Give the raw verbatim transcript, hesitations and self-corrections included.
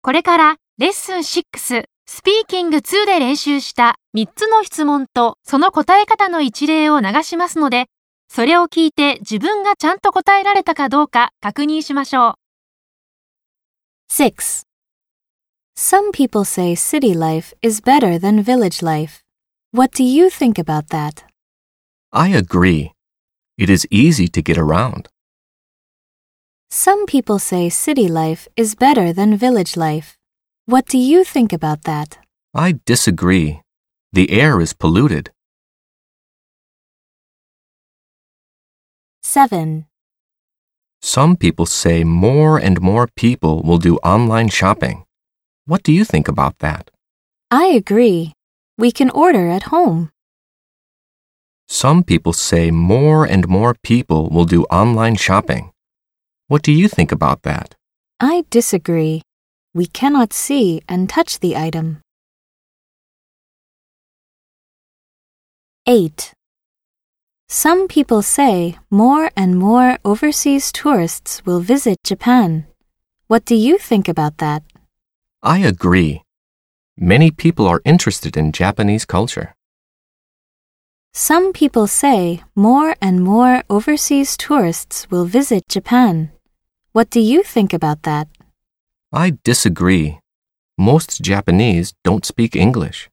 これからレッスンシックス、スピーキングツーで練習したみっつの質問とその答え方の一例を流しますので、それを聞いて自分がちゃんと答えられたかどうか確認しましょう。 six. Some people say city life is better than village life. What do you think about that? I agree. It is easy to get around. Some people say city life is better than village life. What do you think about that? I disagree. The air is polluted. seven. Some people say more and more people will do online shopping. What do you think about that? I agree. We can order at home. Some people say more and more people will do online shopping. What do you think about that? I disagree. We cannot see and touch the item. eight. Some people say more and more overseas tourists will visit Japan. What do you think about that? I agree. Many people are interested in Japanese culture. Some people say more and more overseas tourists will visit Japan. What do you think about that? I disagree. Most Japanese don't speak English.